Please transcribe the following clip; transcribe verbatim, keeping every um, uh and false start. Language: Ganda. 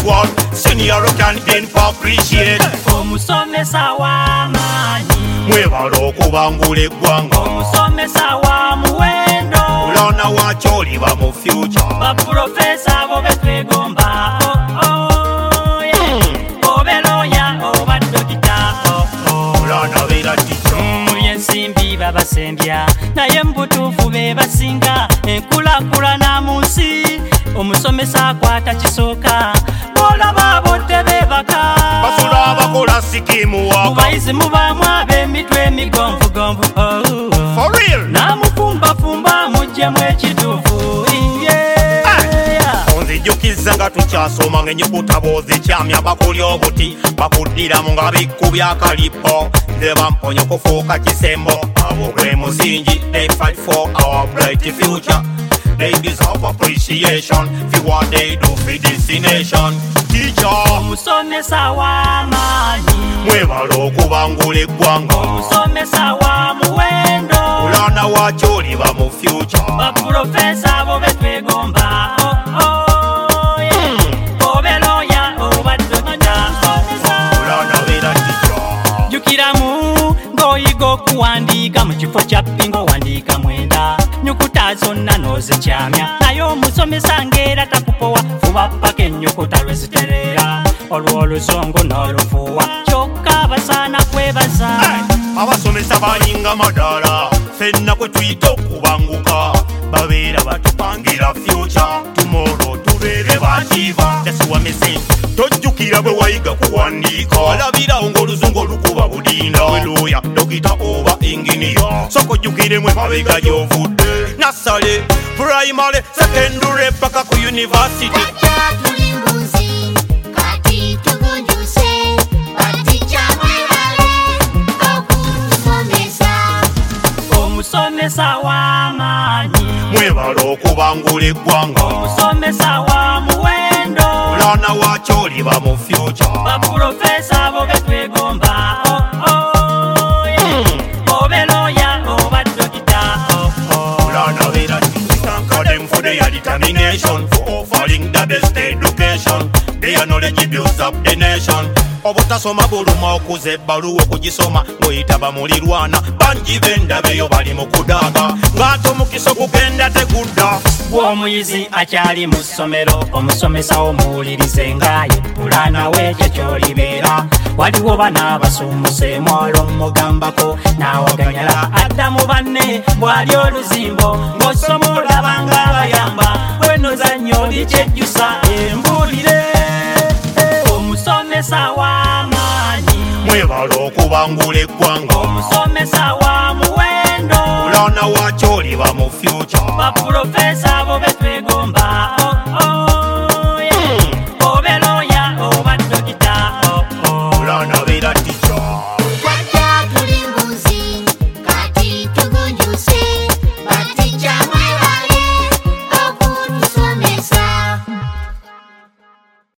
world. Senior can then appreciate. Omusomesa w'amaanyi mwebala okubangula eggwanga. Omusomesa wa muwendo Mulwana wakyo oliba mu future. baprofesa abo betwegomba oh, oh, yeah. obe lawyer oba dokita oh, oh. Mulwana beera teacher. muli ensimbi babasembya naye mubutuufu be basinga enkulaakulana mu nsi omusomesa akwata kisooka olaba botte beebaka basula abakola sikimu waka. mubayizi mubaamu ab'emitwe emigonvugonvu oh. For real. namufumbafumba mujjemu ekituufu yeah. Onzijukiza nga tukyasoma ng'ennyukuta bw'ozikyamya bakulya obuti bakuddiramu nga bikkubya akalipo nze bamponya okufuuka kisembo abo gwe musingi. They fight for our bright future. They deserve appreciation for what they do for this nation. Teacher, omusomesa w'amaanyi mwebala okubangula eggwanga. omusomesa wa muwendo Mulwana wakyo oliba mu future. baprofesa abo betwegomba oh, oh, yeah. obe lawyer oba dokita Mulwana beera teacher. jukiramu ng'oyiga okuwandiika mu kifo kya ppinga owandiika mwenda nyukuta zonna n'ozikyamya naye omusomesa ng'era takupowa fuba paka ennyukuta lwe zitereera olwo oluzungu n'olufuuwa kyokka basaana kwebaza. Abasomesa bayinga madaala ffenna kwe tuyita okubanguka babeera batupangira future. Tomorrow tubeere bakiiva. That's what me saying. Tojjukira bwe wayiga kuwandiika olabirawo ng'oluzungu olukuba budinda we lawyer dokita oba inginiya soko jjukire mwe mabega gy'ovudde nassale primary secondary paka ku university. omusomesa w'amaanyi mwebala okubangula eggwanga. omusomesa wa muwendo Mulwana wakyo oliba mu future. baprofesa abo betwegomba oh, oh, yeah. obe lawyer oba dokita oh, oh. Mulwana beera thank them for their determination for offering the best education. Their knowledge builds up the nation. Obutasoma buluma okuza ebbaluwa okugisoma ng'oyita bamulirwana bangi b'endabeyo bali mu kudaaga ng'ate omukisa ogugenda tegudda. bw'omuyizi akyali mu ssomero omusomesa omuwulirize ng'aye pulaana w'ekyo ky'olibeera waliwo bana basumuseemu olw'omugambako n'awaganyala adda mu banne bw'ali oluzimbo ng'osoma olaba ng'abayamba bwenozannyo olikyejjusa embuulire. omusomesa w'amaanyi mwebala okubangula eggwanga. omusomesa wa muwendo Mulwana wakyo oliba mu future. baprofesa